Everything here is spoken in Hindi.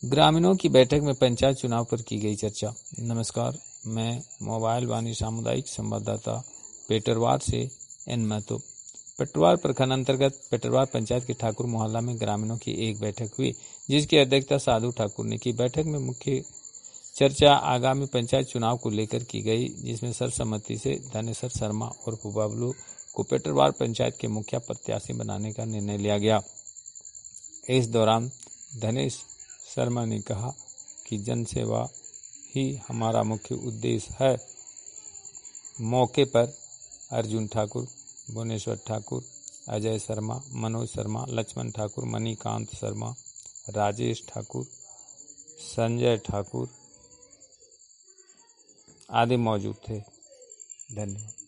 ग्रामीणों की बैठक में पंचायत चुनाव पर की गई चर्चा। नमस्कार, मैं मोबाइल वाणी सामुदायिक संवाददाता पेटरवार से एन महतो। पेटरवार प्रखंड अंतर्गत पेटरवार पंचायत के ठाकुर मोहल्ला में ग्रामीणों की एक बैठक हुई, जिसकी अध्यक्षता साधु ठाकुर ने की। बैठक में मुख्य चर्चा आगामी पंचायत चुनाव को लेकर की गई, जिसमें सर्वसम्मति से धनेश्वर शर्मा और बबलू को पेटरवार पंचायत के मुखिया प्रत्याशी बनाने का निर्णय लिया गया। इस दौरान धनेश शर्मा ने कहा कि जनसेवा ही हमारा मुख्य उद्देश्य है। मौके पर अर्जुन ठाकुर, भुवनेश्वर ठाकुर, अजय शर्मा, मनोज शर्मा, लक्ष्मण ठाकुर, मणिकांत शर्मा, राजेश ठाकुर, संजय ठाकुर आदि मौजूद थे। धन्यवाद।